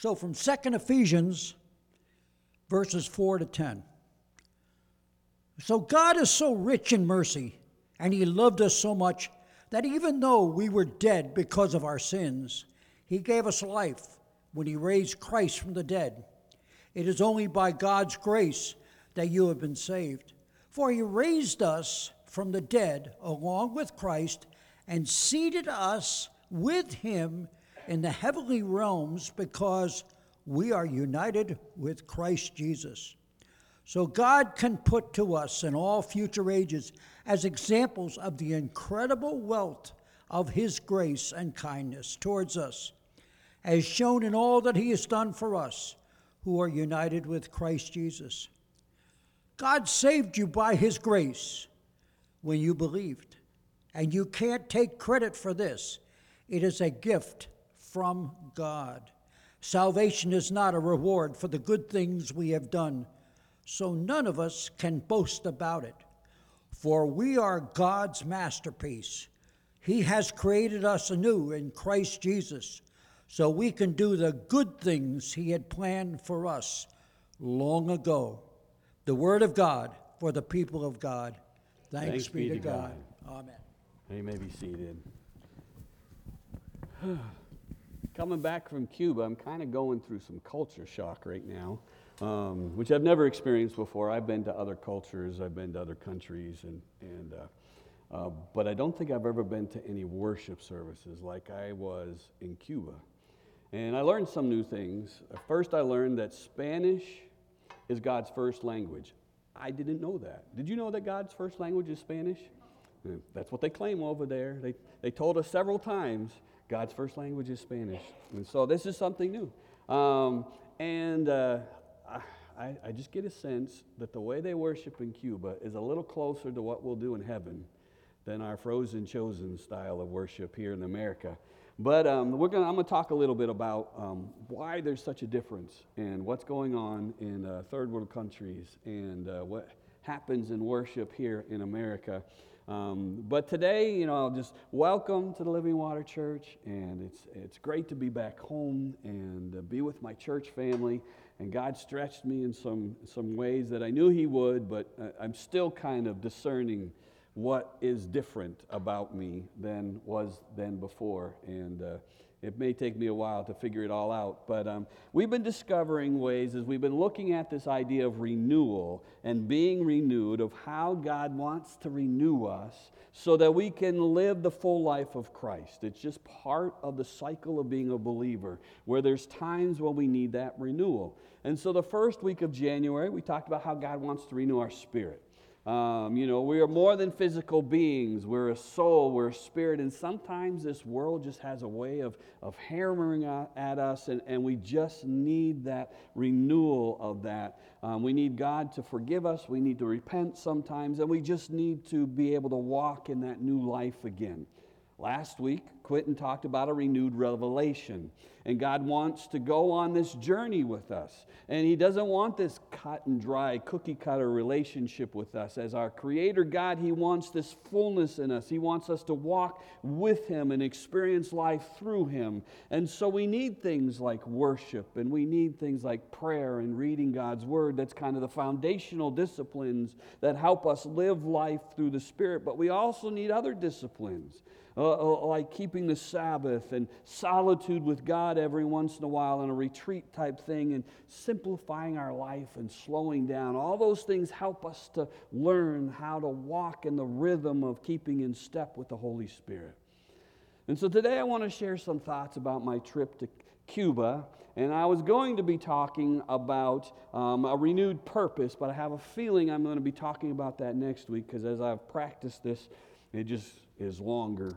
So from 2 Ephesians, verses 4 to 10. So God is so rich in mercy, and he loved us so much that even though we were dead because of our sins, he gave us life when he raised Christ from the dead. It is only by God's grace that you have been saved. For he raised us from the dead along with Christ and seated us with him in the heavenly realms because we are united with Christ Jesus. So God can put to us in all future ages as examples of the incredible wealth of his grace and kindness towards us, as shown in all that he has done for us who are united with Christ Jesus. God saved you by his grace when you believed, and you can't take credit for this. It is a gift from God. Salvation is not a reward for the good things we have done, so none of us can boast about it. For we are God's masterpiece. He has created us anew in Christ Jesus, so we can do the good things he had planned for us long ago. The word of God for the people of God. Thanks be to God. Amen. You may be seated. Coming back from Cuba, I'm kind of going through some culture shock right now, which I've never experienced before. I've been to other cultures, I've been to other countries, but I don't think I've ever been to any worship services like I was in Cuba. And I learned some new things. First, I learned that Spanish is God's first language. I didn't know that. Did you know that God's first language is Spanish? That's what they claim over there. They told us several times God's first language is Spanish. And so this is something new. I just get a sense that the way they worship in Cuba is a little closer to what we'll do in heaven than our frozen chosen style of worship here in America. But I'm going to talk a little bit about why there's such a difference and what's going on in third world countries and what happens in worship here in America. But today, just welcome to the Living Water Church, and it's great to be back home and be with my church family. And God stretched me in some ways that I knew he would, but I'm still kind of discerning what is different about me than before. And it may take me a while to figure it all out. But we've been discovering ways as we've been looking at this idea of renewal and being renewed, of how God wants to renew us so that we can live the full life of Christ. It's just part of the cycle of being a believer, where there's times when we need that renewal. And so the first week of January, we talked about how God wants to renew our spirit. We are more than physical beings. We're a soul, we're a spirit, and sometimes this world just has a way of hammering at us, and we just need that renewal of that. We need God to forgive us, we need to repent sometimes, and we just need to be able to walk in that new life again. Last week, Quentin talked about a renewed revelation. And God wants to go on this journey with us. And he doesn't want this cut and dry, cookie cutter relationship with us. As our Creator God, he wants this fullness in us. He wants us to walk with him and experience life through him. And so we need things like worship, and we need things like prayer and reading God's Word. That's kind of the foundational disciplines that help us live life through the Spirit. But we also need other disciplines. Like keeping the Sabbath and solitude with God every once in a while and a retreat type thing, and simplifying our life and slowing down. All those things help us to learn how to walk in the rhythm of keeping in step with the Holy Spirit. And so today I want to share some thoughts about my trip to Cuba. And I was going to be talking about a renewed purpose, but I have a feeling I'm going to be talking about that next week, because as I've practiced this, it just is longer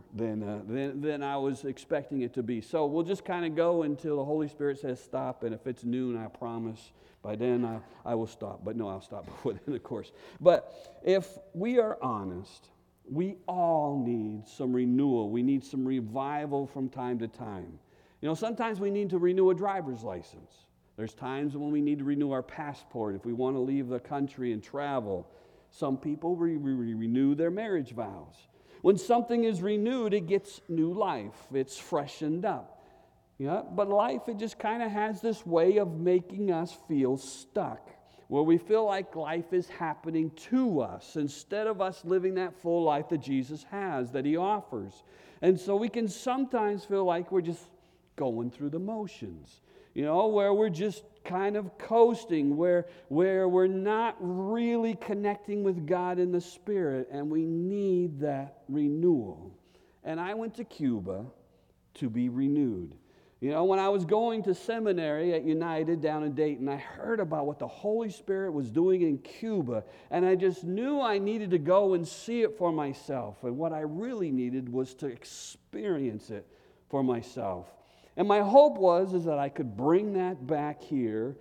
than I was expecting it to be. So we'll just kind of go until the Holy Spirit says stop, and if it's noon, I promise by then I will stop. But no, I'll stop before then, of course. But if we are honest, we all need some renewal. We need some revival from time to time. Sometimes we need to renew a driver's license. There's times when we need to renew our passport if we want to leave the country and travel. Some people renew their marriage vows. When something is renewed, it gets new life. It's freshened up. Yeah, but life, it just kind of has this way of making us feel stuck, where we feel like life is happening to us instead of us living that full life that Jesus has, that He offers. And so we can sometimes feel like we're just going through the motions, where we're just kind of coasting, where we're not really connecting with God in the Spirit, and we need that renewal. And I went to Cuba to be renewed. When I was going to seminary at United down in Dayton, I heard about what the Holy Spirit was doing in Cuba, and I just knew I needed to go and see it for myself. And what I really needed was to experience it for myself. And my hope is that I could bring that back here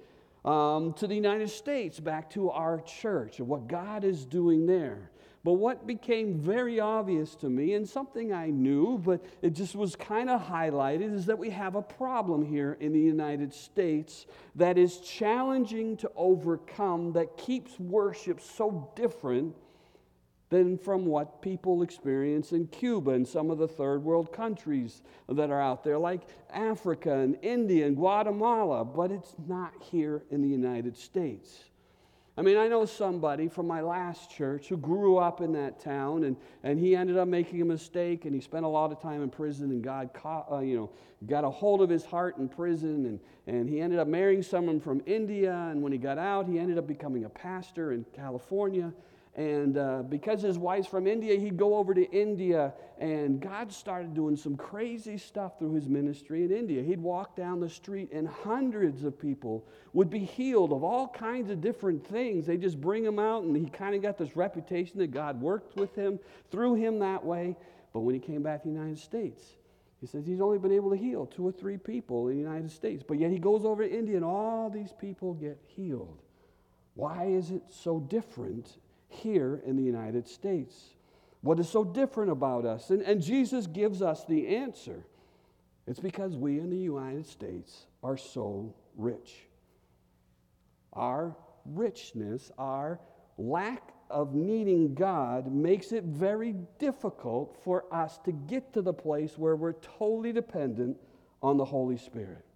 to the United States, back to our church, and what God is doing there. But what became very obvious to me, and something I knew, but it just was kind of highlighted, is that we have a problem here in the United States that is challenging to overcome, that keeps worship so different than from what people experience in Cuba and some of the third world countries that are out there, like Africa and India and Guatemala, but it's not here in the United States. I know somebody from my last church who grew up in that town, and he ended up making a mistake, and he spent a lot of time in prison, and God got a hold of his heart in prison, and he ended up marrying someone from India, and when he got out, he ended up becoming a pastor in California. And because his wife's from India, he'd go over to India, and God started doing some crazy stuff through his ministry in India. He'd walk down the street, and hundreds of people would be healed of all kinds of different things. They just bring him out, and he kind of got this reputation that God worked with him, through him that way. But when he came back to the United States, he says he's only been able to heal 2 or 3 people in the United States. But yet he goes over to India, and all these people get healed. Why is it so different here in the United States? What is so different about us? And Jesus gives us the answer. It's because we in the United States are so rich. Our richness, our lack of needing God makes it very difficult for us to get to the place where we're totally dependent on the Holy Spirit.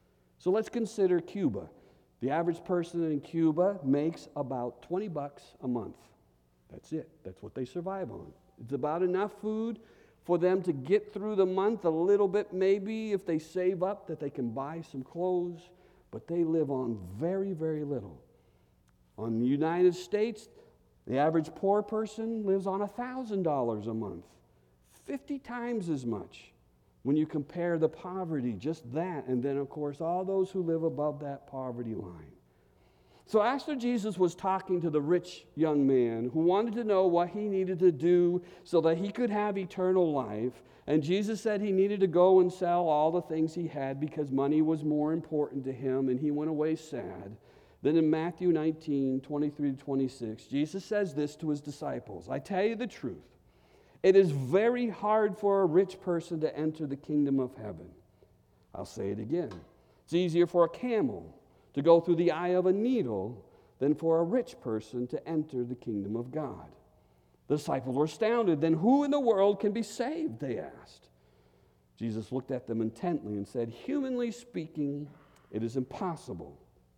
So let's consider Cuba. The average person in Cuba makes about $20 a month. That's it. That's what they survive on. It's about enough food for them to get through the month, a little bit maybe if they save up that they can buy some clothes, but they live on very, very little. On the United States, the average poor person lives on $1,000 a month, 50 times as much when you compare the poverty, just that, and then of course all those who live above that poverty line. So after Jesus was talking to the rich young man who wanted to know what he needed to do so that he could have eternal life, and Jesus said he needed to go and sell all the things he had because money was more important to him, and he went away sad. Then in Matthew 19, 23 to 26, Jesus says this to his disciples, "I tell you the truth, it is very hard for a rich person to enter the kingdom of heaven." I'll say it again. It's easier for a camel to go through the eye of a needle than for a rich person to enter the kingdom of God. The disciples were astounded. "Then who in the world can be saved?" they asked. Jesus looked at them intently and said, "Humanly speaking, it is impossible.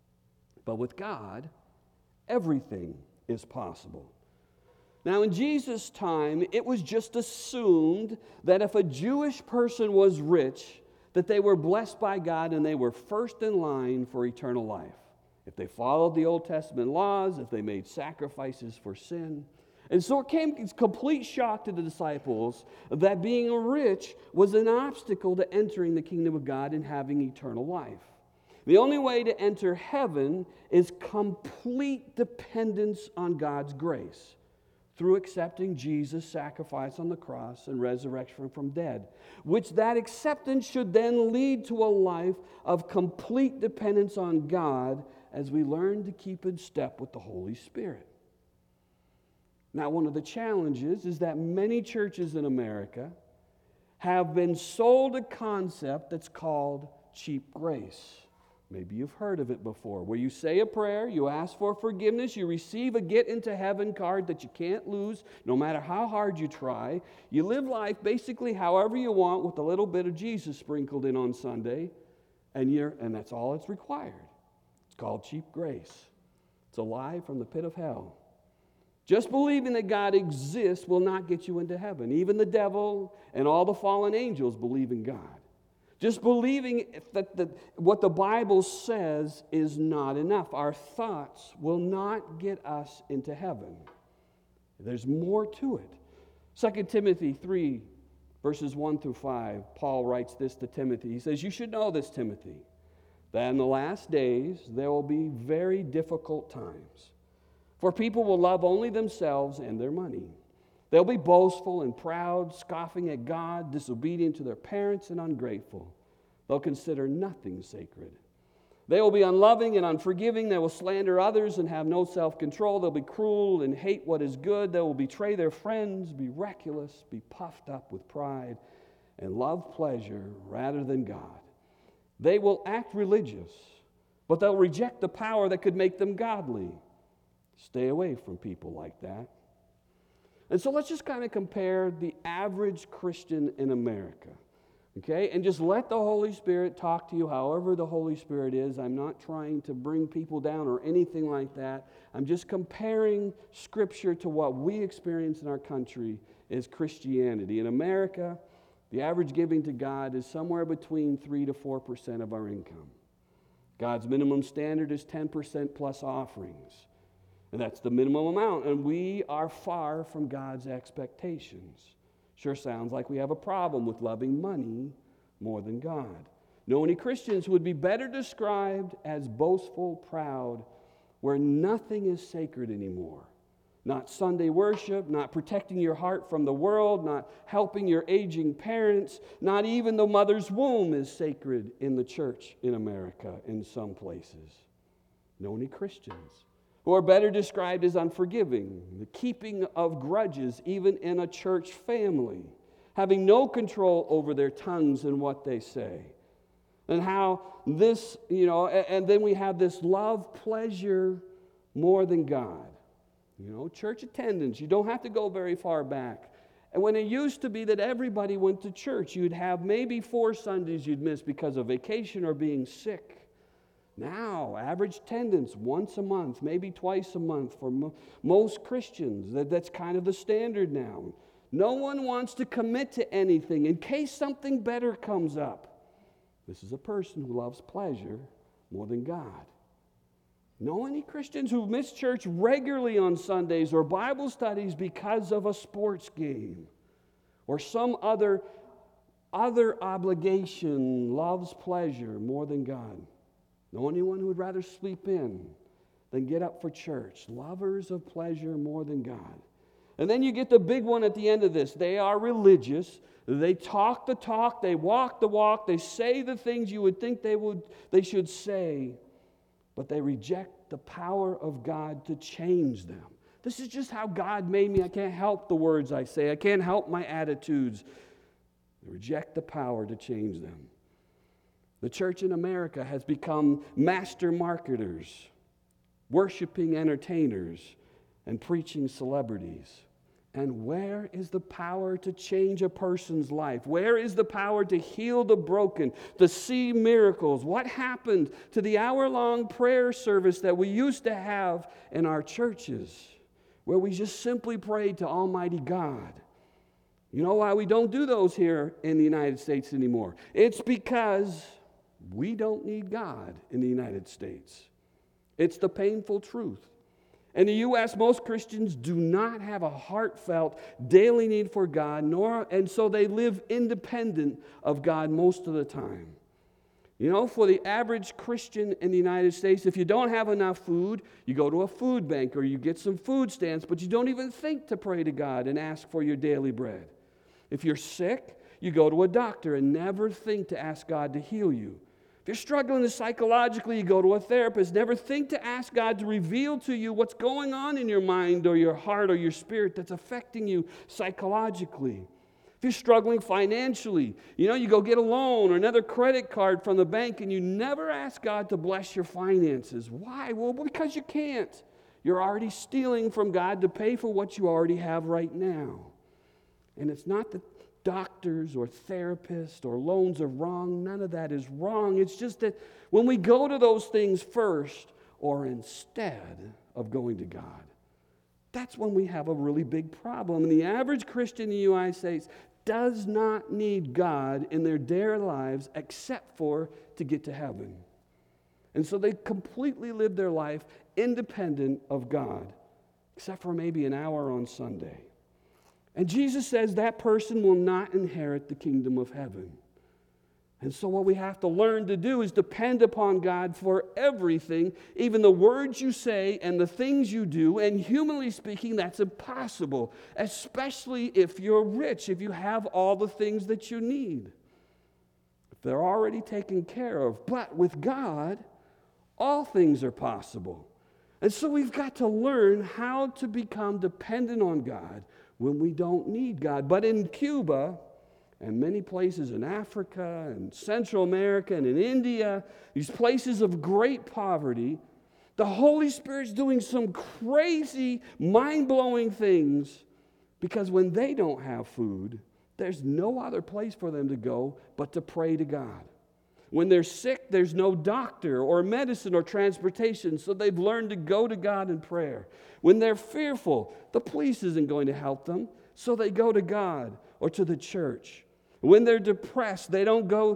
But with God, everything is possible." Now, in Jesus' time, it was just assumed that if a Jewish person was rich, that they were blessed by God and they were first in line for eternal life. If they followed the Old Testament laws, if they made sacrifices for sin. And so it came as complete shock to the disciples that being rich was an obstacle to entering the kingdom of God and having eternal life. The only way to enter heaven is complete dependence on God's grace, through accepting Jesus' sacrifice on the cross and resurrection from dead, which that acceptance should then lead to a life of complete dependence on God as we learn to keep in step with the Holy Spirit. Now, one of the challenges is that many churches in America have been sold a concept that's called cheap grace. Maybe you've heard of it before, where you say a prayer, you ask for forgiveness, you receive a get into heaven card that you can't lose no matter how hard you try. You live life basically however you want with a little bit of Jesus sprinkled in on Sunday, And that's all it's required. It's called cheap grace. It's a lie from the pit of hell. Just believing that God exists will not get you into heaven. Even the devil and all the fallen angels believe in God. Just believing that what the Bible says is not enough. Our thoughts will not get us into heaven. There's more to it. 2 Timothy 3, verses 1 through 5, Paul writes this to Timothy. He says, "You should know this, Timothy, that in the last days there will be very difficult times. For people will love only themselves and their money. They'll be boastful and proud, scoffing at God, disobedient to their parents, and ungrateful. They'll consider nothing sacred. They will be unloving and unforgiving. They will slander others and have no self-control. They'll be cruel and hate what is good. They will betray their friends, be reckless, be puffed up with pride, and love pleasure rather than God. They will act religious, but they'll reject the power that could make them godly. Stay away from people like that." And so let's just kind of compare the average Christian in America, okay? And just let the Holy Spirit talk to you however the Holy Spirit is. I'm not trying to bring people down or anything like that. I'm just comparing Scripture to what we experience in our country as Christianity. In America, the average giving to God is somewhere between 3 to 4% of our income. God's minimum standard is 10% plus offerings. And that's the minimum amount. And we are far from God's expectations. Sure sounds like we have a problem with loving money more than God. Know any Christians who would be better described as boastful, proud, where nothing is sacred anymore. Not Sunday worship, not protecting your heart from the world, not helping your aging parents, not even the mother's womb is sacred in the church in America in some places. Know any Christians who are better described as unforgiving, the keeping of grudges even in a church family, having no control over their tongues and what they say. And how this, and then we have this love pleasure more than God. Church attendance, you don't have to go very far back. And when it used to be that everybody went to church, you'd have maybe 4 Sundays you'd miss because of vacation or being sick. Now, average attendance once a month, maybe twice a month for most Christians. That's kind of the standard now. No one wants to commit to anything in case something better comes up. This is a person who loves pleasure more than God. Know any Christians who miss church regularly on Sundays or Bible studies because of a sports game or some other obligation, loves pleasure more than God? Know anyone who would rather sleep in than get up for church? Lovers of pleasure more than God. And then you get the big one at the end of this. They are religious. They talk the talk. They walk the walk. They say the things you would think they should say. But they reject the power of God to change them. This is just how God made me. I can't help the words I say. I can't help my attitudes. They reject the power to change them. The church in America has become master marketers, worshiping entertainers, and preaching celebrities. And where is the power to change a person's life? Where is the power to heal the broken, to see miracles? What happened to the hour-long prayer service that we used to have in our churches, where we just simply prayed to Almighty God? You know why we don't do those here in the United States anymore? It's because we don't need God in the United States. It's the painful truth. In the U.S., most Christians do not have a heartfelt daily need for God, and so they live independent of God most of the time. For the average Christian in the United States, if you don't have enough food, you go to a food bank or you get some food stamps, but you don't even think to pray to God and ask for your daily bread. If you're sick, you go to a doctor and never think to ask God to heal you. If you're struggling psychologically, you go to a therapist. Never think to ask God to reveal to you what's going on in your mind or your heart or your spirit that's affecting you psychologically. If you're struggling financially, you go get a loan or another credit card from the bank and you never ask God to bless your finances. Why? Well, because you can't. You're already stealing from God to pay for what you already have right now. And it's not that doctors or therapists or loans are wrong. None of that is wrong. It's just that when we go to those things first or instead of going to God, that's when we have a really big problem. And the average Christian in the United States does not need God in their daily lives except for to get to heaven. And so they completely live their life independent of God, except for maybe an hour on Sunday. And Jesus says that person will not inherit the kingdom of heaven. And so what we have to learn to do is depend upon God for everything, even the words you say and the things you do. And humanly speaking, that's impossible, especially if you're rich, if you have all the things that you need. If they're already taken care of. But with God, all things are possible. And so we've got to learn how to become dependent on God when we don't need God. But in Cuba, and many places in Africa and Central America and in India, these places of great poverty, the Holy Spirit's doing some crazy, mind-blowing things, because when they don't have food, there's no other place for them to go but to pray to God. When they're sick, there's no doctor or medicine or transportation, so they've learned to go to God in prayer. When they're fearful, the police isn't going to help them, so they go to God or to the church. When they're depressed, they don't go,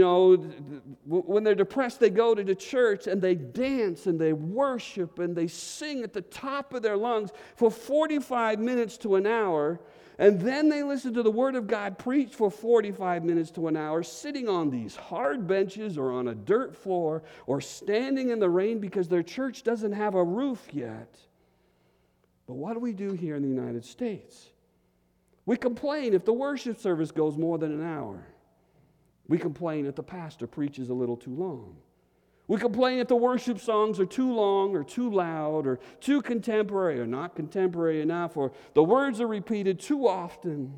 when they're depressed, they go to the church and they dance and they worship and they sing at the top of their lungs for 45 minutes to an hour. And then they listen to the Word of God preached for 45 minutes to an hour, sitting on these hard benches or on a dirt floor or standing in the rain because their church doesn't have a roof yet. But what do we do here in the United States? We complain if the worship service goes more than an hour. We complain if the pastor preaches a little too long. We complain if the worship songs are too long or too loud or too contemporary or not contemporary enough, or the words are repeated too often.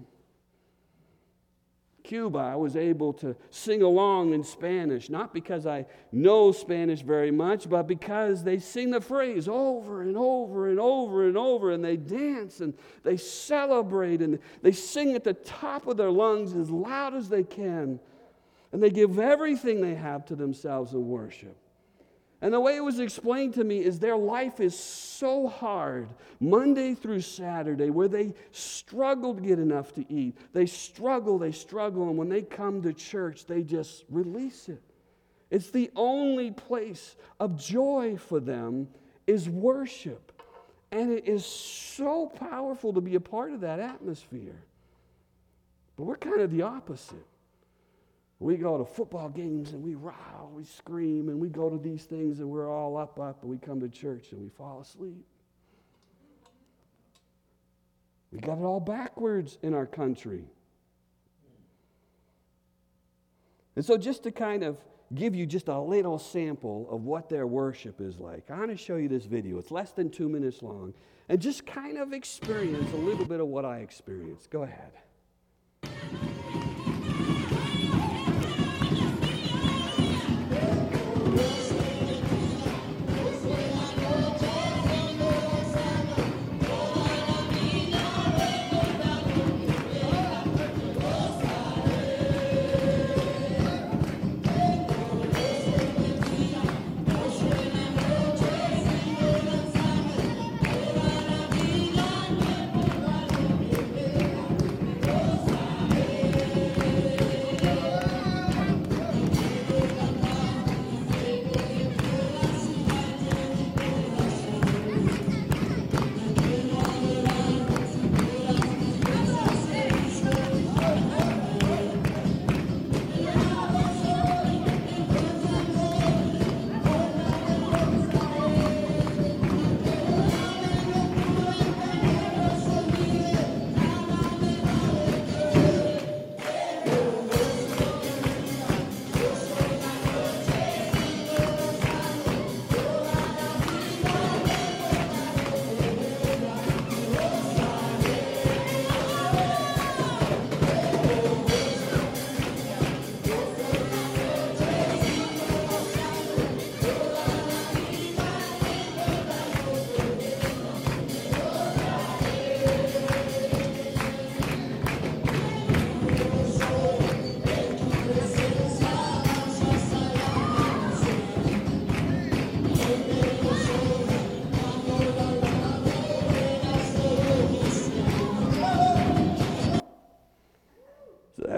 Cuba, I was able to sing along in Spanish, not because I know Spanish very much, but because they sing the phrase over and over and over and over, and they dance and they celebrate and they sing at the top of their lungs as loud as they can, and they give everything they have to themselves in worship. And the way it was explained to me is their life is so hard, Monday through Saturday, where they struggle to get enough to eat. They struggle, and when they come to church, they just release it. It's the only place of joy for them is worship. And it is so powerful to be a part of that atmosphere. But we're kind of the opposite. We go to football games and we row, we scream, and we go to these things and we're all up, and we come to church and we fall asleep. We got it all backwards in our country. And so just to kind of give you just a little sample of what their worship is like, I want to show you this video. It's less than 2 minutes long, and just kind of experience a little bit of what I experienced. Go ahead.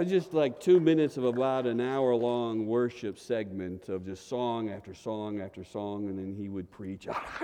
was just like 2 minutes of about an hour-long worship segment of just song after song after song, and then he would preach,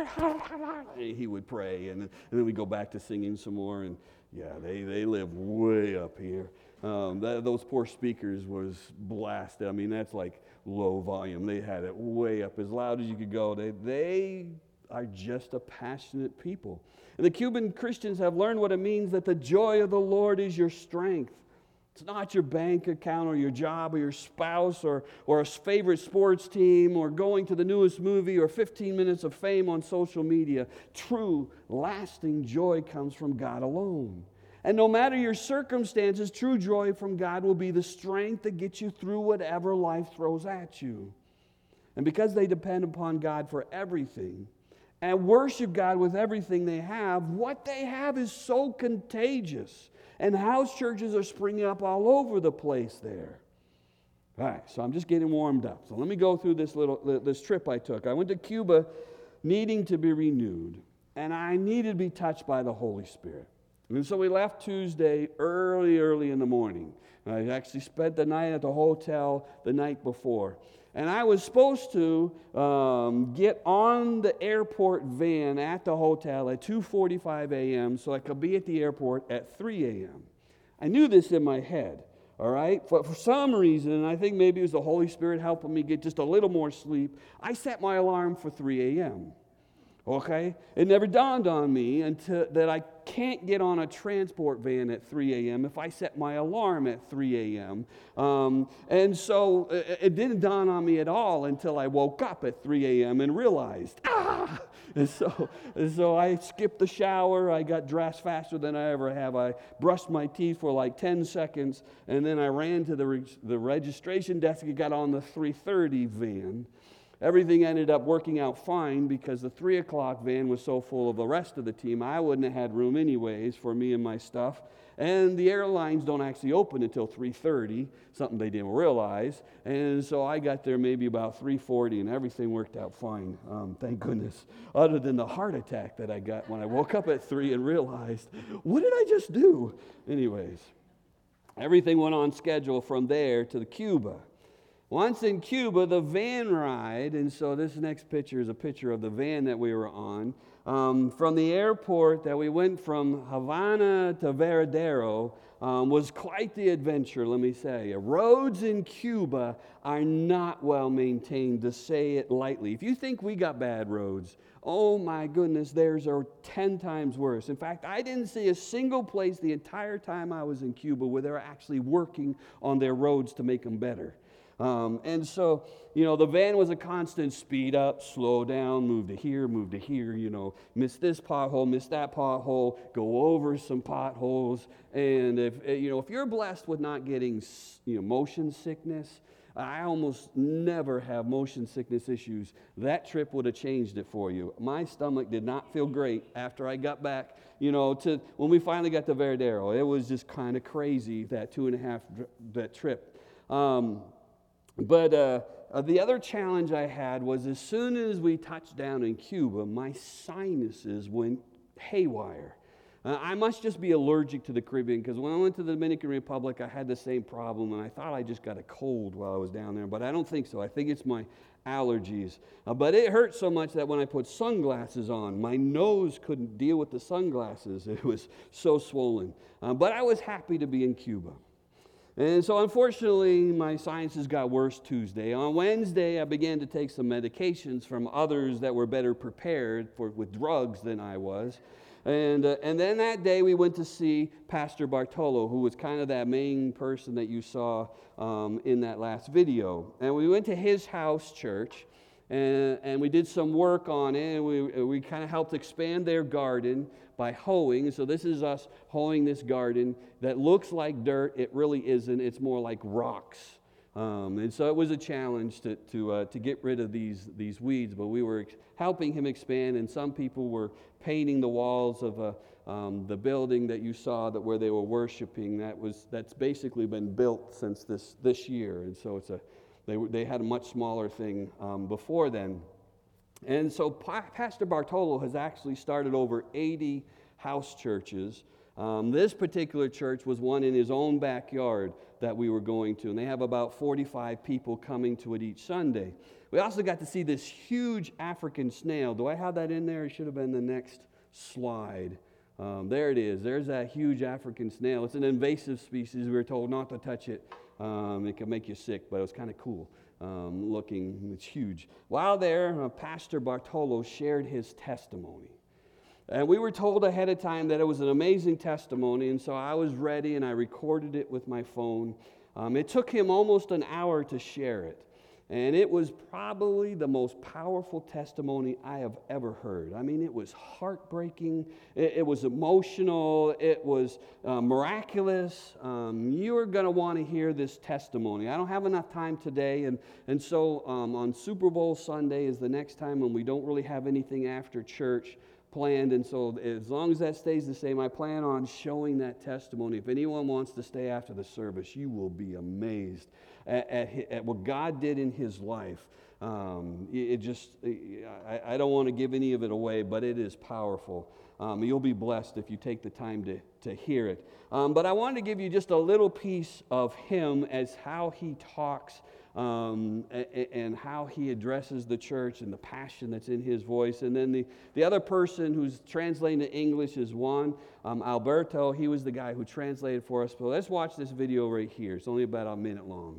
and he would pray, and then we'd go back to singing some more, and yeah, they live way up here. Those poor speakers was blasted. I mean, that's like low volume. They had it way up, as loud as you could go. They are just a passionate people. And the Cuban Christians have learned what it means that the joy of the Lord is your strength. It's not your bank account or your job or your spouse or a favorite sports team or going to the newest movie or 15 minutes of fame on social media. True, lasting joy comes from God alone. And no matter your circumstances, true joy from God will be the strength that gets you through whatever life throws at you. And because they depend upon God for everything and worship God with everything they have, what they have is so contagious. And house churches are springing up all over the place there. All right, so I'm just getting warmed up. So let me go through this trip I took. I went to Cuba needing to be renewed, and I needed to be touched by the Holy Spirit. And so we left Tuesday early in the morning. I actually spent the night at the hotel the night before. And I was supposed to get on the airport van at the hotel at 2:45 a.m. so I could be at the airport at 3 a.m. I knew this in my head, all right? For some reason, and I think maybe it was the Holy Spirit helping me get just a little more sleep, I set my alarm for 3 a.m., okay? It never dawned on me until that I can't get on a transport van at 3 a.m. if I set my alarm at 3 a.m. And so it didn't dawn on me at all until I woke up at 3 a.m. and realized, And so I skipped the shower. I got dressed faster than I ever have. I brushed my teeth for like 10 seconds, and then I ran to the registration desk and got on the 3:30 van. Everything ended up working out fine because the 3 o'clock van was so full of the rest of the team, I wouldn't have had room anyways for me and my stuff. And the airlines don't actually open until 3:30, something they didn't realize. And so I got there maybe about 3:40, and everything worked out fine, thank goodness, other than the heart attack that I got when I woke up at 3 and realized, what did I just do? Anyways, everything went on schedule from there to Cuba. Once in Cuba, the van ride, and so this next picture is a picture of the van that we were on, from the airport that we went from Havana to Veradero, was quite the adventure, let me say. Roads in Cuba are not well maintained, to say it lightly. If you think we got bad roads, oh my goodness, theirs are 10 times worse. In fact, I didn't see a single place the entire time I was in Cuba where they were actually working on their roads to make them better. And so, the van was a constant speed up, slow down, move to here, miss this pothole, miss that pothole, go over some potholes. And if you're blessed with not getting, motion sickness, I almost never have motion sickness issues. That trip would have changed it for you. My stomach did not feel great after I got back, to when we finally got to Veradero. It was just kind of crazy, that 2.5 that trip. But the other challenge I had was as soon as we touched down in Cuba, my sinuses went haywire. I must just be allergic to the Caribbean, because when I went to the Dominican Republic, I had the same problem, and I thought I just got a cold while I was down there, but I don't think so. I think it's my allergies. But it hurt so much that when I put sunglasses on, my nose couldn't deal with the sunglasses. It was so swollen. But I was happy to be in Cuba. And so, unfortunately, my sinuses got worse Tuesday. On Wednesday, I began to take some medications from others that were better prepared with drugs than I was. And then that day, we went to see Pastor Bartolo, who was kind of that main person that you saw in that last video. And we went to his house church, and we did some work on it, and we kind of helped expand their garden by hoeing. So this is us hoeing this garden that looks like dirt. It really isn't. It's more like rocks. And so it was a challenge to get rid of these weeds, but we were helping him expand, and some people were painting the walls of the building that you saw where they were worshiping. That's basically been built since this year, and so they had a much smaller thing before then. And so Pastor Bartolo has actually started over 80 house churches. This particular church was one in his own backyard that we were going to. And they have about 45 people coming to it each Sunday. We also got to see this huge African snail. Do I have that in there? It should have been the next slide. There it is. There's that huge African snail. It's an invasive species. We were told not to touch it. It can make you sick, but it was kind of cool looking. It's huge. While there, Pastor Bartolo shared his testimony. And we were told ahead of time that it was an amazing testimony, and so I was ready and I recorded it with my phone. It took him almost an hour to share it. And it was probably the most powerful testimony I have ever heard. I mean, it was heartbreaking. It was emotional. It was miraculous. You're going to want to hear this testimony. I don't have enough time today. And so on Super Bowl Sunday is the next time when we don't really have anything after church planned. And so as long as that stays the same, I plan on showing that testimony. If anyone wants to stay after the service, you will be amazed at what God did in his life. I don't want to give any of it away, but it is powerful. You'll be blessed if you take the time to hear it. But I wanted to give you just a little piece of him as how he talks and how he addresses the church and the passion that's in his voice. And then the other person who's translating to English is Juan Alberto. He was the guy who translated for us. But let's watch this video right here. It's only about a minute long.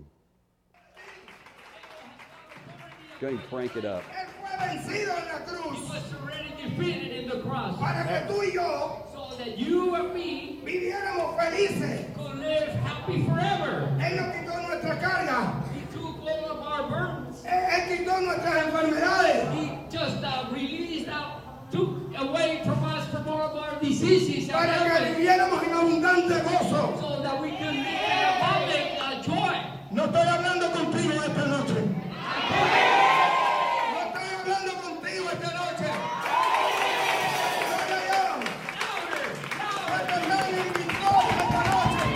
Go ahead and crank it up. He was already defeated in the cross. Para que tú y yo So that you and me viviéramos felices. could live happy forever. Él nos quitó nuestra carga. He took all of our burdens. Él quitó nuestras enfermedades. He just released out, took away from us from all of our diseases and Para que ailments, viviéramos en abundante gozo. so that we could live in abundant joy. No estoy hablando contigo esta noche. No estoy hablando contigo esta noche. Gloria a Dios. Porque están en victoria esta noche.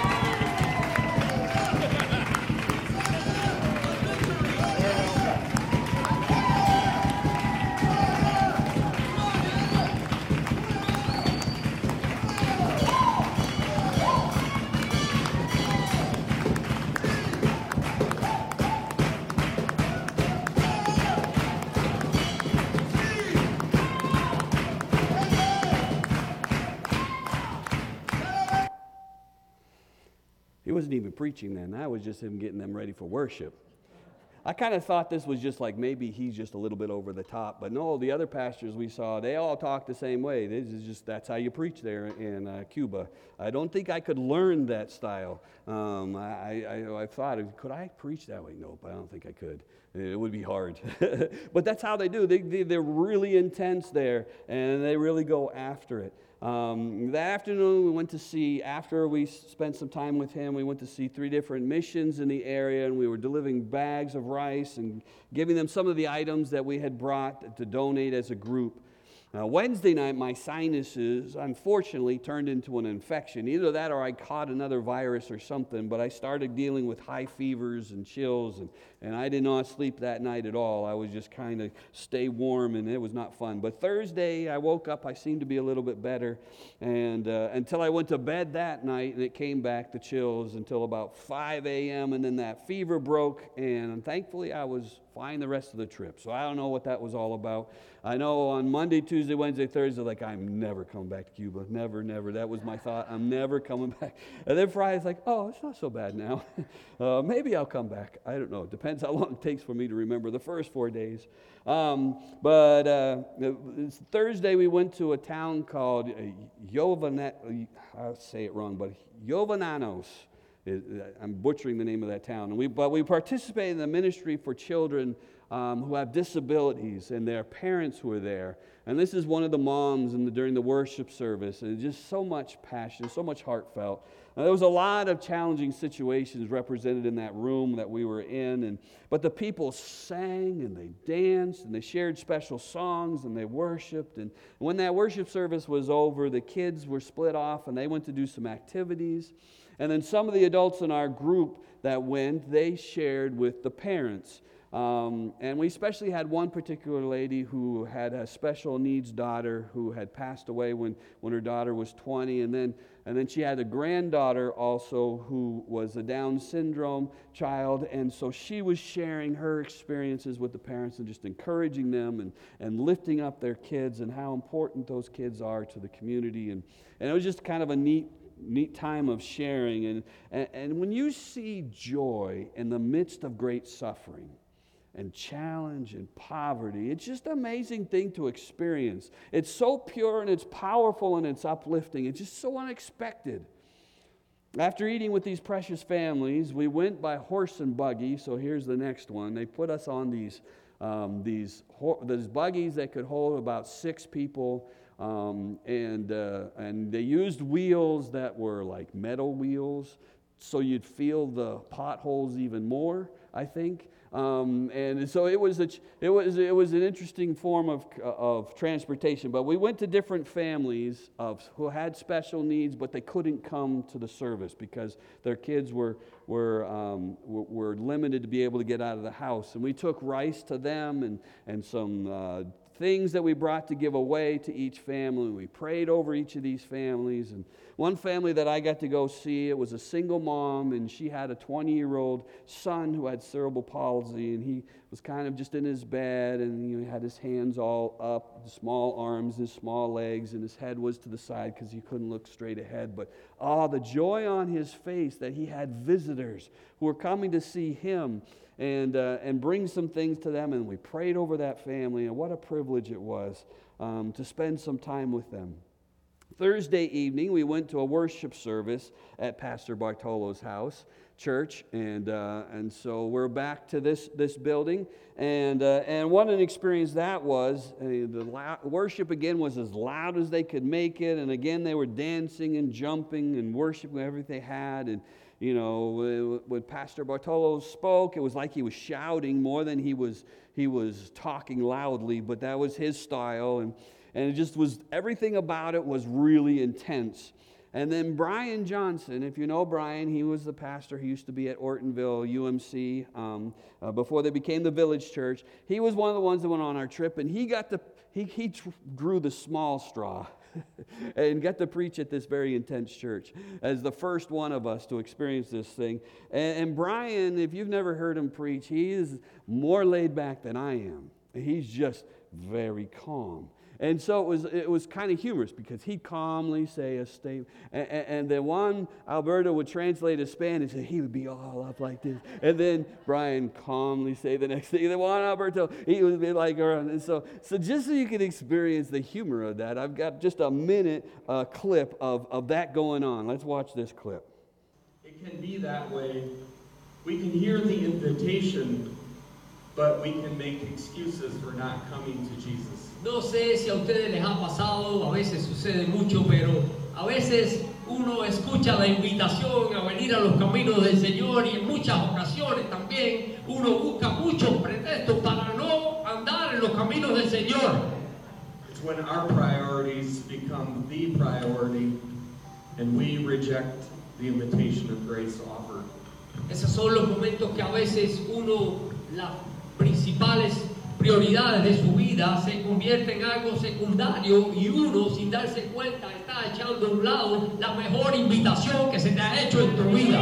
He wasn't even preaching then. That was just him getting them ready for worship. I kind of thought this was just like maybe he's just a little bit over the top. But no, the other pastors we saw, they all talk the same way. That's how you preach there in Cuba. I don't think I could learn that style. I thought, could I preach that way? Nope, I don't think I could. It would be hard. But that's how they do. They're really intense there, and they really go after it. The afternoon we went to see, after we spent some time with him, we went to see 3 different missions in the area, and we were delivering bags of rice and giving them some of the items that we had brought to donate as a group. Wednesday night, my sinuses unfortunately turned into an infection. Either that or I caught another virus or something, but I started dealing with high fevers and chills, and I did not sleep that night at all. I was just kind of stay warm, and it was not fun. But Thursday, I woke up, I seemed to be a little bit better, and until I went to bed that night, and it came back, the chills, until about 5 a.m., and then that fever broke, and thankfully I was fine the rest of the trip. So I don't know what that was all about. I know on Monday, Tuesday, Wednesday, Thursday, like, I'm never coming back to Cuba. Never, never. That was my thought. I'm never coming back. And then Friday's like, oh, it's not so bad now. Maybe I'll come back. I don't know. It depends how long it takes for me to remember the first 4 days. Thursday, we went to a town called I'll say it wrong, but Jovananos. I'm butchering the name of that town. But we participated in the ministry for children who have disabilities, and their parents who are there. And this is one of the moms during the worship service. And just so much passion, so much heartfelt. There was a lot of challenging situations represented in that room that we were in. But the people sang and they danced and they shared special songs and they worshiped. And when that worship service was over, the kids were split off and they went to do some activities. And then some of the adults in our group that went, they shared with the parents. And we especially had one particular lady who had a special needs daughter who had passed away when her daughter was 20. And then she had a granddaughter also who was a Down syndrome child. And so she was sharing her experiences with the parents and just encouraging them and lifting up their kids and how important those kids are to the community. And it was just kind of a neat time of sharing. And when you see joy in the midst of great suffering and challenge and poverty, it's just an amazing thing to experience. It's so pure and it's powerful and it's uplifting. It's just so unexpected. After eating with these precious families, we went by horse and buggy. So here's the next one. They put us on these buggies that could hold about 6 people. And they used wheels that were like metal wheels, so you'd feel the potholes even more, I think. And so it was an interesting form of transportation. But we went to different families who had special needs, but they couldn't come to the service because their kids were limited to be able to get out of the house. And we took rice to them and some things that we brought to give away to each family. We prayed over each of these families. And one family that I got to go see, it was a single mom, and she had a 20-year-old son who had cerebral palsy, and he was kind of just in his bed, and he had his hands all up, small arms and small legs, and his head was to the side because he couldn't look straight ahead. But the joy on his face that he had visitors who were coming to see him and bring some things to them, and we prayed over that family, and what a privilege it was to spend some time with them. Thursday evening, we went to a worship service at Pastor Bartolo's house, church, and so we're back to this building, and what an experience that was. The worship again was as loud as they could make it, and again they were dancing and jumping and worshiping everything they had, and you know, when Pastor Bartolo spoke, it was like he was shouting more than he was talking loudly, but that was his style, and it just was, everything about it was really intense. And then Brian Johnson, if you know Brian, he was the pastor. He used to be at Ortonville UMC before they became the Village Church. He was one of the ones that went on our trip, and he drew the small straw. And got to preach at this very intense church as the first one of us to experience this thing. And Brian, if you've never heard him preach, he is more laid back than I am. He's just very calm. And so it was kind of humorous because he'd calmly say a statement. And then Juan Alberto would translate his Spanish and he would be all up like this. And then Brian calmly say the next thing. And then Juan Alberto, he would be like around. And so just so you can experience the humor of that, I've got just a minute clip of that going on. Let's watch this clip. It can be that way. We can hear the invitation, but we can make excuses for not coming to Jesus. No sé si a ustedes les ha pasado, a veces sucede mucho, pero a veces uno escucha la invitación a venir a los caminos del Señor y en muchas ocasiones también uno busca muchos pretextos para no andar en los caminos del Señor. It's when our priorities become the priority and we reject the invitation of grace offered. Esos son los momentos que a veces las principales prioridades de su vida se convierten en algo secundario y uno, sin darse cuenta, está echando a un lado la mejor invitación que se te ha hecho en tu vida.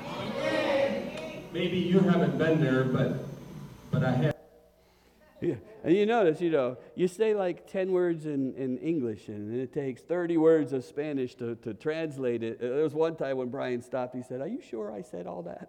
Maybe you haven't been there, but I have. Yeah. And you notice, you say like 10 words in English, and it takes 30 words of Spanish to translate it. There was one time when Brian stopped, he said, "Are you sure I said all that?"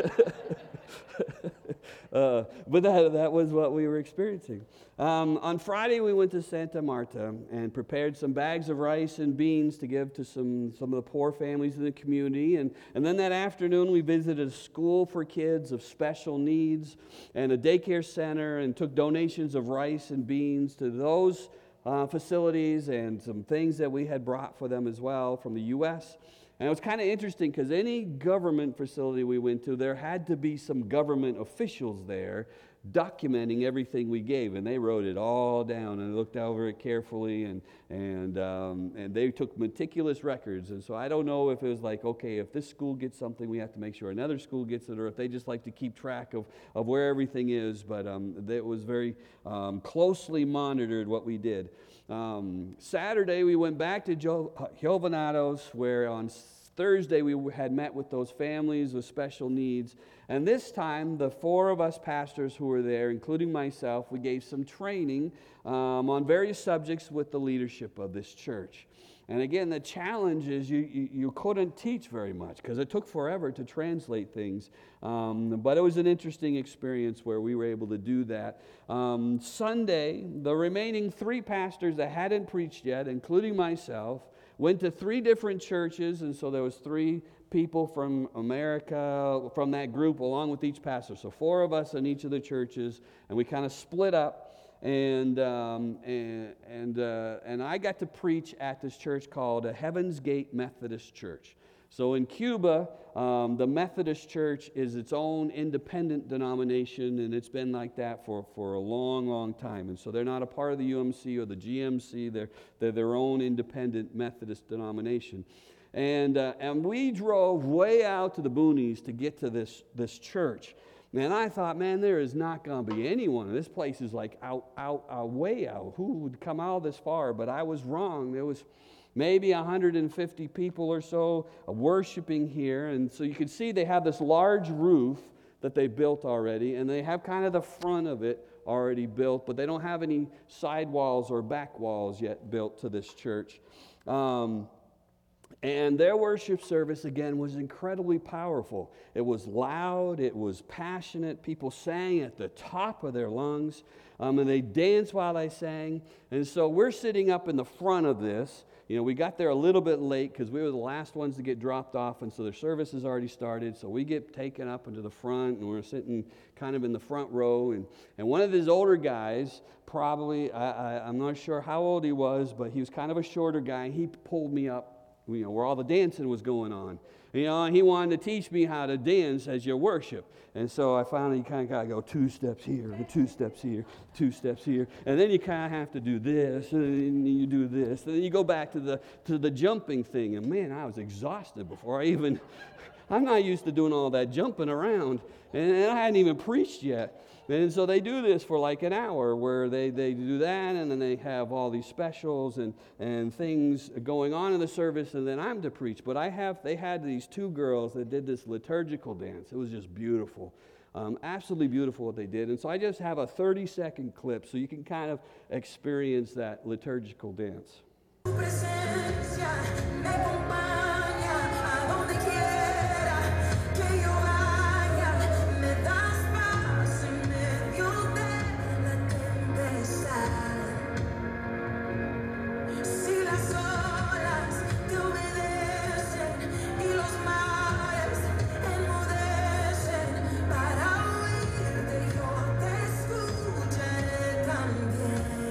But that was what we were experiencing. On Friday, we went to Santa Marta and prepared some bags of rice and beans to give to some of the poor families in the community. And then that afternoon, we visited a school for kids of special needs and a daycare center and took donations of rice and beans to those facilities and some things that we had brought for them as well from the U.S. And it was kind of interesting because any government facility we went to, there had to be some government officials there documenting everything we gave, and they wrote it all down and looked over it carefully, and they took meticulous records. And so I don't know if it was like, okay, if this school gets something, we have to make sure another school gets it, or if they just like to keep track of where everything is. But it was very closely monitored what we did. Saturday we went back to Giovanatos, where on Thursday we had met with those families with special needs. And this time, the 4 of us pastors who were there, including myself, we gave some training on various subjects with the leadership of this church. And again, the challenge is you couldn't teach very much because it took forever to translate things. But it was an interesting experience where we were able to do that. Sunday, the remaining 3 pastors that hadn't preached yet, including myself, went to 3 different churches, and so there was 3 people from America, from that group, along with each pastor. So 4 of us in each of the churches, and we kind of split up. And I got to preach at this church called Heaven's Gate Methodist Church. So in Cuba, the Methodist Church is its own independent denomination, and it's been like that for a long, long time. And so they're not a part of the UMC or the GMC. They're their own independent Methodist denomination. And we drove way out to the boonies to get to this church. And I thought, man, there is not going to be anyone. This place is like way out. Who would come out this far? But I was wrong. There was maybe 150 people or so worshiping here. And so you can see they have this large roof that they built already, and they have kind of the front of it already built, but they don't have any side walls or back walls yet built to this church. And their worship service, again, was incredibly powerful. It was loud, it was passionate. People sang at the top of their lungs, and they danced while they sang. And so we're sitting up in the front of this. You know, we got there a little bit late because we were the last ones to get dropped off, and so their service has already started. So we get taken up into the front, and we're sitting kind of in the front row. And one of these older guys, probably, I'm not sure how old he was, but he was kind of a shorter guy, and he pulled me up, you know, where all the dancing was going on. You know, and he wanted to teach me how to dance as you worship. And so I finally kind of got to go 2 steps here, and 2 steps here, 2 steps here. And then you kind of have to do this, and then you do this. And then you go back to the jumping thing. And man, I was exhausted before I'm not used to doing all that jumping around. And I hadn't even preached yet. And so they do this for like an hour where they do that, and then they have all these specials and things going on in the service, and then I'm to preach. But they had these 2 girls that did this liturgical dance. It was just beautiful. Absolutely beautiful what they did. And so I just have a 30-second clip so you can kind of experience that liturgical dance. Tu presencia me acompaña a donde quiera que yo vaya, me das paz en medio de la tempestad. Si las olas te obedecen y los mares enmudecen, para oírte yo te escucharé también.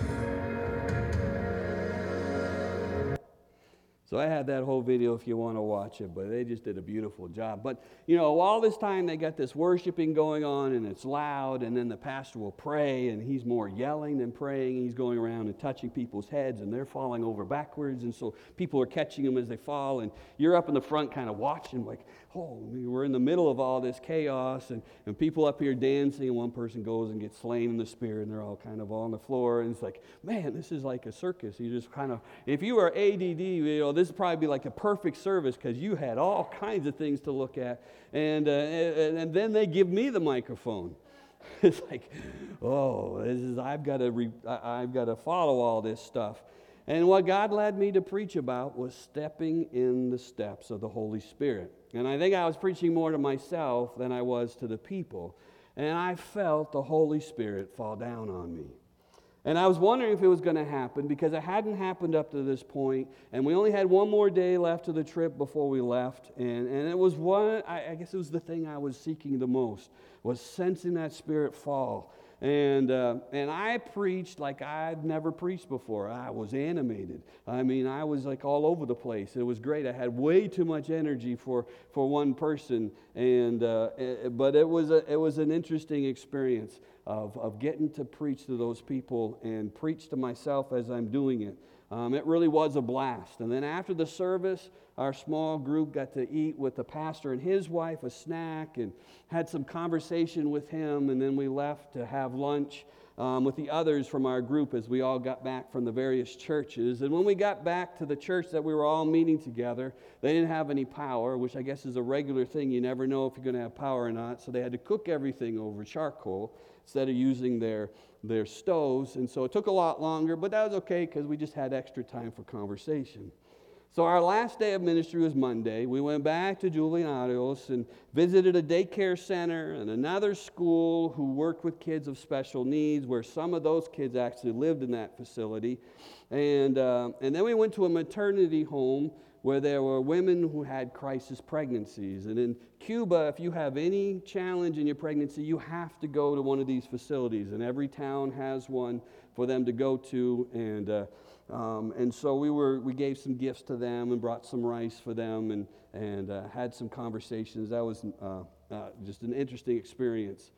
So I had that whole video if you want to watch it, but they just did a beautiful job. But, you know, all this time they got this worshiping going on, and it's loud, and then the pastor will pray, and he's more yelling than praying. He's going around and touching people's heads, and they're falling over backwards, and so people are catching them as they fall, and you're up in the front kind of watching like, oh, we're in the middle of all this chaos, and people up here dancing, and one person goes and gets slain in the spirit, and they're all kind of on the floor, and it's like, man, this is like a circus. You just kind of, if you are ADD, you know, this would probably be like a perfect service because you had all kinds of things to look at, and then they give me the microphone. It's like, oh, I've got to follow all this stuff. And what God led me to preach about was stepping in the steps of the Holy Spirit. And I think I was preaching more to myself than I was to the people. And I felt the Holy Spirit fall down on me. And I was wondering if it was going to happen because it hadn't happened up to this point, and we only had one more day left of the trip before we left, and it was I guess it was the thing I was seeking the most, was sensing that Spirit fall. And I preached like I'd never preached before. I was animated. I mean, I was like all over the place. It was great. I had way too much energy for one person, but it was an interesting experience of getting to preach to those people and preach to myself as I'm doing it. It really was a blast. And then after the service, our small group got to eat with the pastor and his wife, a snack, and had some conversation with him. And then we left to have lunch with the others from our group as we all got back from the various churches. And when we got back to the church that we were all meeting together, they didn't have any power, which I guess is a regular thing. You never know if you're going to have power or not. So they had to cook everything over charcoal instead of using their stoves. And so it took a lot longer, but that was okay because we just had extra time for conversation. So our last day of ministry was Monday. We went back to Julianarios and visited a daycare center and another school who worked with kids of special needs, where some of those kids actually lived in that facility. And then we went to a maternity home where there were women who had crisis pregnancies. And in Cuba, if you have any challenge in your pregnancy, you have to go to one of these facilities. And every town has one for them to go to. And so we gave some gifts to them and brought some rice for them and had some conversations. That was just an interesting experience.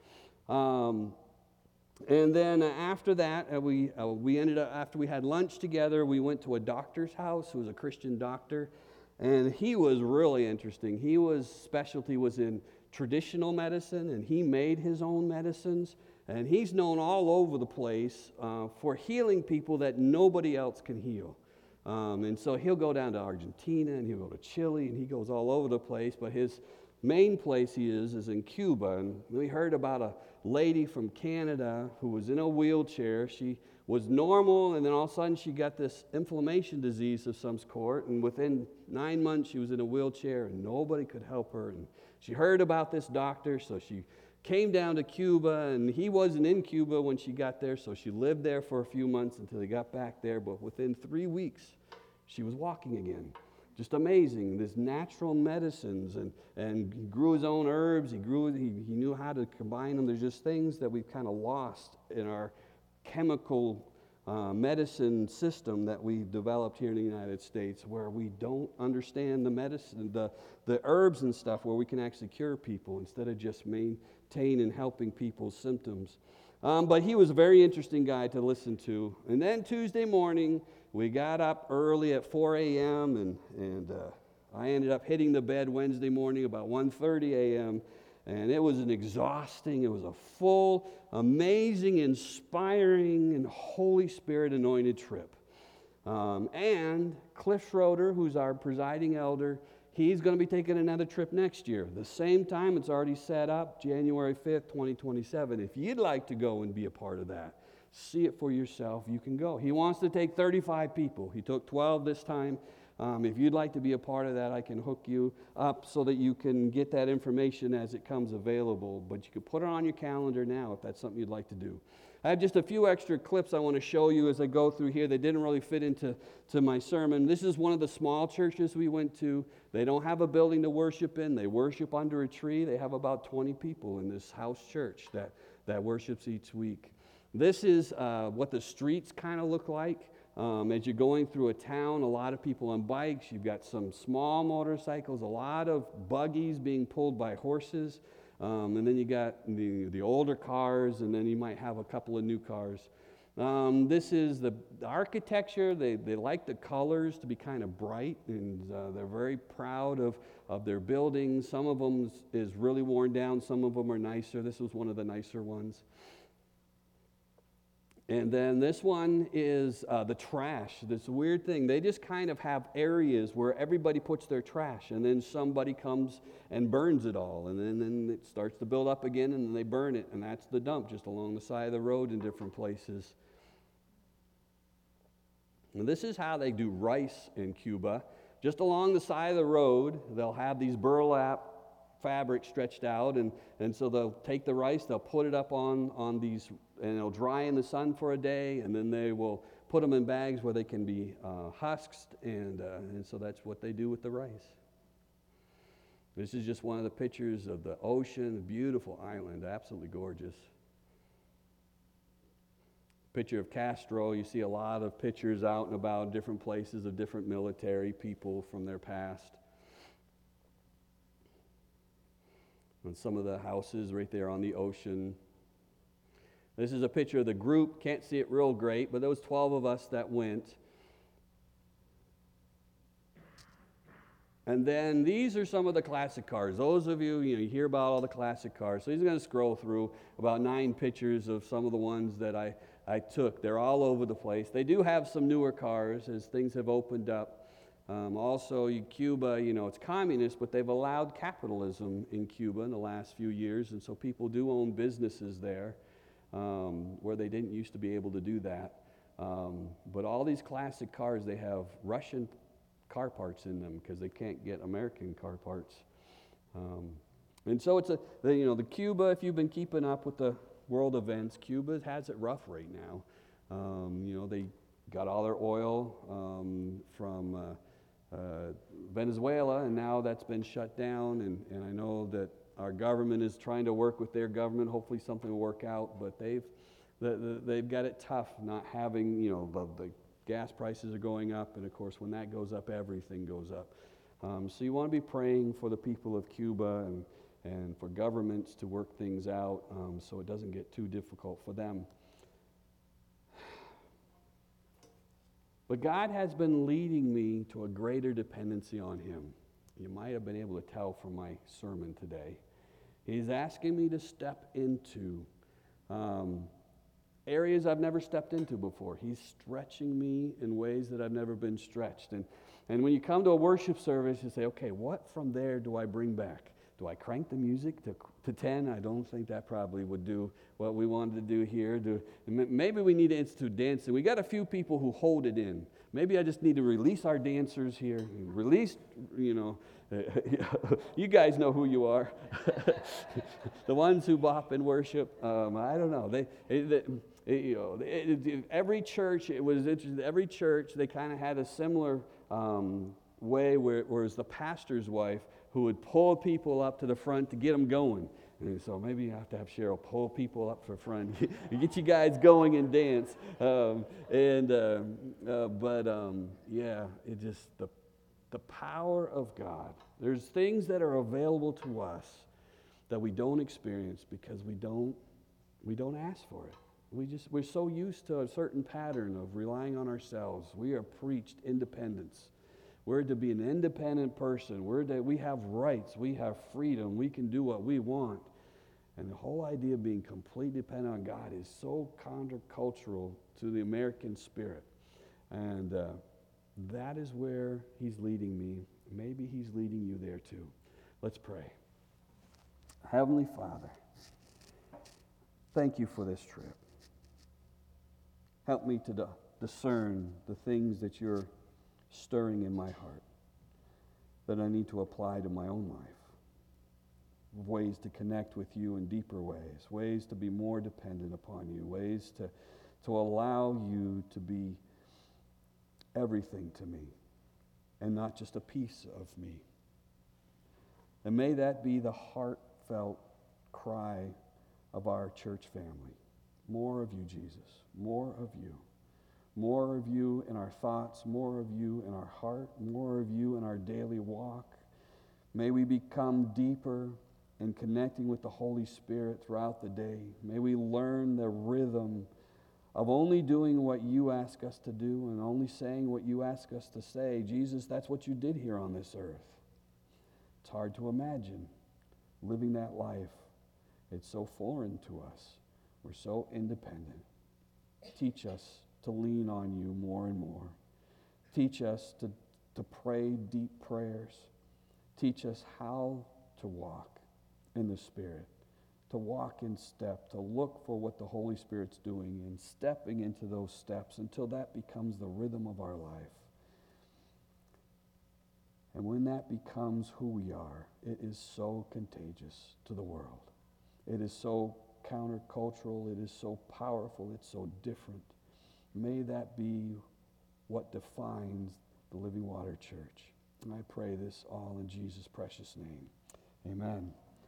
And then after that, we ended up, after we had lunch together, we went to a doctor's house who was a Christian doctor, and he was really interesting. His specialty was in traditional medicine, and he made his own medicines, and he's known all over the place for healing people that nobody else can heal. And so he'll go down to Argentina, and he'll go to Chile, and he goes all over the place, but his main place he is in Cuba. And we heard about a lady from Canada who was in a wheelchair. She was normal, and then all of a sudden she got this inflammation disease of some sort, and within 9 months she was in a wheelchair and nobody could help her. And she heard about this doctor, so she came down to Cuba, and he wasn't in Cuba when she got there, so she lived there for a few months until he got back there. But within 3 weeks she was walking again. Just amazing, this natural medicines, and he grew his own herbs. He knew how to combine them. There's just things that we've kind of lost in our chemical medicine system that we've developed here in the United States, where we don't understand the medicine, the herbs and stuff, where we can actually cure people instead of just maintain and helping people's symptoms. But he was a very interesting guy to listen to. And then Tuesday morning, we got up early at 4 a.m., and I ended up hitting the bed Wednesday morning about 1:30 a.m., and it was it was a full, amazing, inspiring, and Holy Spirit anointed trip. And Cliff Schroeder, who's our presiding elder, he's going to be taking another trip next year. The same time, it's already set up, January 5th, 2027. If you'd like to go and be a part of that, see it for yourself, you can go. He wants to take 35 people. He took 12 this time. If you'd like to be a part of that, I can hook you up so that you can get that information as it comes available. But you can put it on your calendar now if that's something you'd like to do. I have just a few extra clips I want to show you as I go through here. They didn't really fit into my sermon. This is one of the small churches we went to. They don't have a building to worship in. They worship under a tree. They have about 20 people in this house church that worships each week. This is what the streets kind of look like. As you're going through a town, a lot of people on bikes. You've got some small motorcycles, a lot of buggies being pulled by horses. And then you got the older cars, and then you might have a couple of new cars. This is the architecture. They like the colors to be kind of bright, and they're very proud of their buildings. Some of them is really worn down. Some of them are nicer. This was one of the nicer ones. And then this one is the trash. This weird thing. They just kind of have areas where everybody puts their trash, and then somebody comes and burns it all. And then it starts to build up again, and then they burn it. And that's the dump just along the side of the road in different places. And this is how they do rice in Cuba. Just along the side of the road, they'll have these burlap fabric stretched out, and so they'll take the rice, they'll put it up on these, and it'll dry in the sun for a day, and then they will put them in bags where they can be husked, and so that's what they do with the rice. This is just one of the pictures of the ocean, a beautiful island, absolutely gorgeous. Picture of Castro. You see a lot of pictures out and about different places of different military people from their past. And some of the houses right there on the ocean. This is a picture of the group. Can't see it real great, but there was 12 of us that went. And then these are some of the classic cars. Those of you, you hear about all the classic cars. So he's going to scroll through about 9 pictures of some of the ones that I took. They're all over the place. They do have some newer cars as things have opened up. Also, Cuba, it's communist, but they've allowed capitalism in Cuba in the last few years. And so people do own businesses there where they didn't used to be able to do that. But all these classic cars, they have Russian car parts in them because they can't get American car parts. And so it's the Cuba, if you've been keeping up with the world events, Cuba has it rough right now. They got all their oil from Venezuela, and now that's been shut down, and I know that our government is trying to work with their government. Hopefully something will work out, but they've got it tough not having, the gas prices are going up, and of course when that goes up, everything goes up. So you want to be praying for the people of Cuba and for governments to work things out so it doesn't get too difficult for them. But God has been leading me to a greater dependency on Him. You might have been able to tell from my sermon today. He's asking me to step into areas I've never stepped into before. He's stretching me in ways that I've never been stretched. And when you come to a worship service, you say, okay, what from there do I bring back? Do I crank the music to 10? I don't think that probably would do what we wanted to do here. Maybe we need to institute dancing. We got a few people who hold it in. Maybe I just need to release our dancers here. Release, you guys know who you are. The ones who bop in worship. I don't know. Every church, it was interesting. Every church, they kind of had a similar way where it was the pastor's wife who would pull people up to the front to get them going. And so maybe you have to have Cheryl pull people up for front, you get you guys going and dance. It just the power of God. There's things that are available to us that we don't experience because we don't ask for it. We're so used to a certain pattern of relying on ourselves. We are preached independence. We're to be an independent person. We have rights. We have freedom. We can do what we want. And the whole idea of being completely dependent on God is so countercultural to the American spirit. And that is where He's leading me. Maybe He's leading you there too. Let's pray. Heavenly Father, thank you for this trip. Help me to discern the things that you're stirring in my heart that I need to apply to my own life. Ways to connect with you in deeper ways to be more dependent upon you, ways to allow you to be everything to me and not just a piece of me. And may that be the heartfelt cry of our church family. More of you, Jesus, more of you. More of you in our thoughts, more of you in our heart, more of you in our daily walk. May we become deeper in connecting with the Holy Spirit throughout the day. May we learn the rhythm of only doing what you ask us to do and only saying what you ask us to say. Jesus, that's what you did here on this earth. It's hard to imagine living that life. It's so foreign to us. We're so independent. Teach us to lean on you more and more. Teach us to pray deep prayers. Teach us how to walk in the Spirit, to walk in step, to look for what the Holy Spirit's doing and stepping into those steps until that becomes the rhythm of our life. And when that becomes who we are, it is so contagious to the world. It is so countercultural. It is so powerful. It's so different. May that be what defines the Living Water Church. And I pray this all in Jesus' precious name. Amen.